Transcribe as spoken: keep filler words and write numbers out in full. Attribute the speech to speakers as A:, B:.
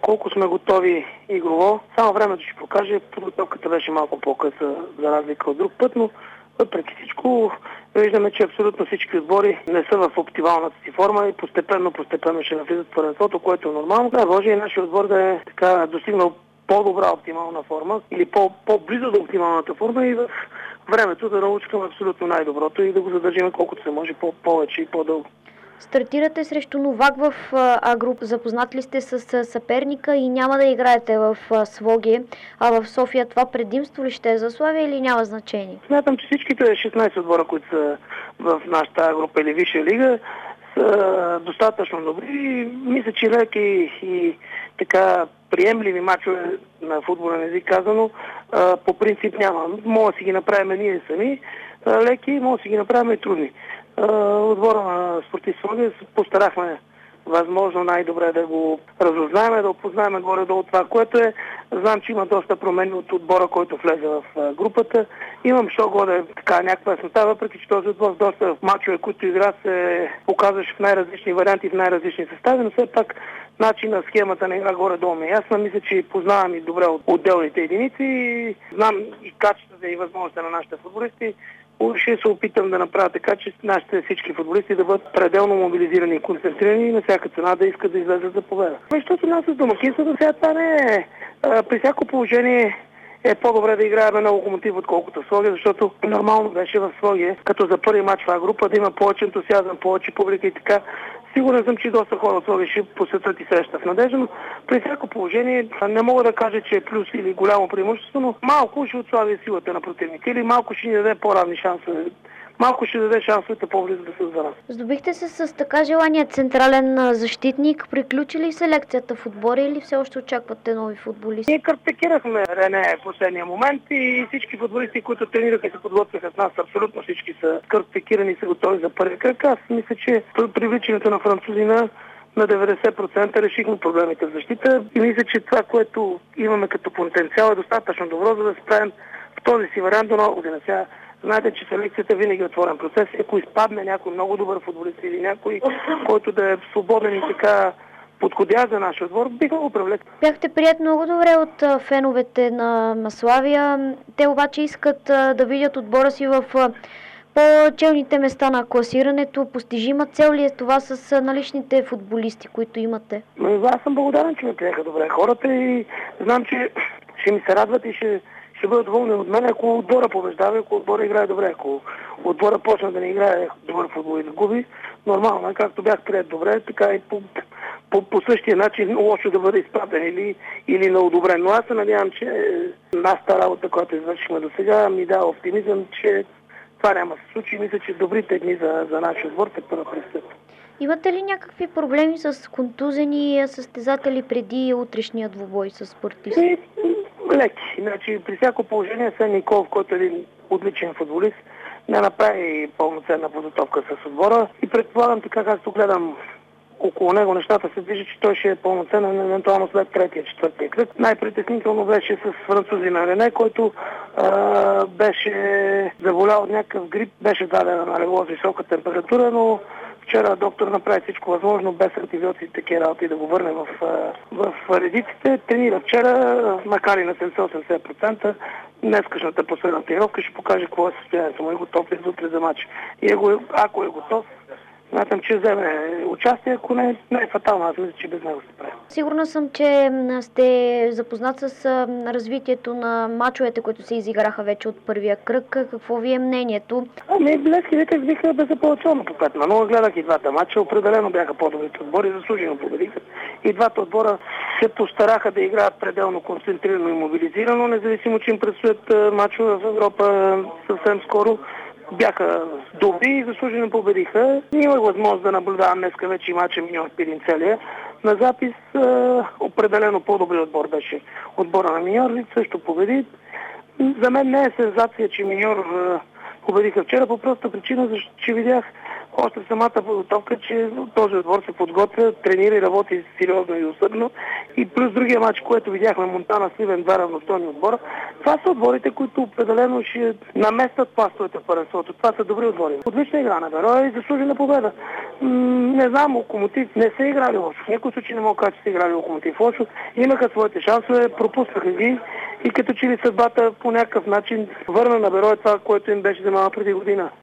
A: колко сме готови игрово. Само времето ще покаже. Подготовката беше малко по-къса за разлика от друг път, но въпреки всичко виждаме, че абсолютно всички отбори не са в оптималната си форма и постепенно, постепенно ще навлизат в първенството, което е нормално. Да, може и нашия отбор да е така достигнал по-добра оптимална форма или по- по-близо до оптималната форма и в времето да научим абсолютно най-доброто и да го задържим колкото се може по-повече и по-дълго.
B: Стартирате срещу Новак в А груп. Запознат ли сте с съперника и няма да играете в Своге, а в София? Това предимство ли ще е за Славия или няма значение?
A: Смятам, че всичките шестнайсет отбора, които са в нашата А група или Висша лига, са достатъчно добри. Мисля, че леки и така приемливи мачове на футболен език казано, по принцип няма. Мога да си ги направим ние сами леки, мога да си ги направим и трудни. Отбора на Спортист Своге постарахме възможно най-добре да го разузнаем, да опознаем горе-долу това, което е. Знам, че има доста промени от отбора, който влезе в групата. Имам що годе така някаква яснота, въпреки че този отбор доста мачове, които игра, се показваше в най-различни варианти, в най-различни състави, но все пак начина, схемата на игра горе-долу ми е ясна. Мисля, че познавам и добре от отделните единици. Знам и качествата и възможността на нашите футболисти. Ще се опитам да направя така, че нашите всички футболисти да бъдат пределно мобилизирани и концентрирани и на всяка цена да искат да излезат за победа. Защото нас с домакинството сега това не е. При всяко положение е по-добре да играем на Локомотив, отколкото в Своге, защото нормално беше в Своге, като за първи мач в група, да има повече ентусиазъм, повече публика и така. Сигурен съм, че доста хора от Своге ще посетят и среща в Надежда, но при всяко положение не мога да кажа, че е плюс или голямо преимущество, но малко ще отслаби силата на противника или малко ще ни даде по-равни шансове. Малко ще даде шансовете по-близо да се за нас.
B: Здобихте се с така желания централен защитник. Приключи ли селекцията в отбора или все още очаквате нови футболисти?
A: Ние картекирахме Рене в последния момент и всички футболисти, които тренираха и се подготвяха с нас, абсолютно всички са картекирани и са готови за първи кръг. Аз мисля, че привличането на французина на деветдесет процента решихме проблемите в защита и мисля, че това, което имаме като потенциал е достатъчно добро, за да справим в този си вариант до нова година. Сега знаете, че селекцията винаги е отворен процес. Ако изпадне някой много добър футболист или някой, който да е свободен и така подходящ за нашия отбор, биха го привлекли.
B: Бяхте прият много добре от феновете на Славия. Те обаче искат да видят отбора си в по-челните места на класирането. Постижима цел ли е това с наличните футболисти, които имате?
A: Аз съм благодарен, че ме приеха добре хората и знам, че ще ми се радват и ще ще бъдат доволни от мен, ако отбора побеждава, ако отбора играе добре. Ако отбора почна да не играе добър футбол и да губи, нормално е, както бях прият добре, така и по, по, по същия начин лошо да бъде изпратен или, или неодобрен. Но аз се надявам, че нашата работа, която извършихме до сега, ми дава оптимизъм, че това няма да се случи. Мисля, че добрите дни за, за нашия отбор те първо предстоят.
B: Имате ли някакви проблеми с контузени състезатели преди утрешния двубой с Спортист?
A: Леки. Значи, при всяко положение Сен Николов, който е един отличен футболист, не направи пълноценна подготовка с отбора и предполагам, така както гледам около него нещата се движи, че той ще е пълноценен евентуално след третия, четвъртия кръг. Най-притеснително беше с французина Рене, който а, беше заболял от някакъв грип, беше дадена на легло с висока температура, но вчера доктор направи всичко възможно, без антибиотици и такива работи да го върне в, в редиците. Тренира вчера, макар и на седемдесет до осемдесет процента. Днескашната последна тренировка ще покаже какво е състоянието му и готов ли утре за матч. И ако е готов, смятам, че вземе участие, ако не, не е фатално. Аз мисля, че без него се прави.
B: Сигурна съм, че сте запознат с развитието на мачовете, които се изиграха вече от първия кръг. Какво ви е мнението?
A: Ами, Блески Витек биха безапелационно по пет на нула. Гледах и двата мача. Определено бяха по-добрите отбори. Заслужено победиха. И двата отбора се постараха да играят пределно концентрирано и мобилизирано, независимо, че им предстоят мачове в Европа съвсем скоро. Бяха добри и заслужено победиха. Имах възможност да наблюдавам днеска вече и мача Миньор Пирин целия. На запис е, определено по-добри отбор беше отбора на Миньор, също победи. За мен не е сензация, че Миньор е, победиха вчера, по проста причина, защото че видях още в самата подготовка, че този отбор се подготвя, тренира и работи сериозно и усърдно. И плюс другия матч, което видяхме Монтана Сливен, два равностойни отбора, Това са отборите, които определено ще наместят пластовете в първенството. Това са добри отбори. Отлична игра на Берое и заслужена победа. М- не знам, Локомотив не са играли лошо. В някой случай не мога да кажа, че са играли Локомотив лошо. Имаха своите шансове, пропуснаха ги и като че ли съдбата по някакъв начин върна на Берое това, което им беше вземала преди година.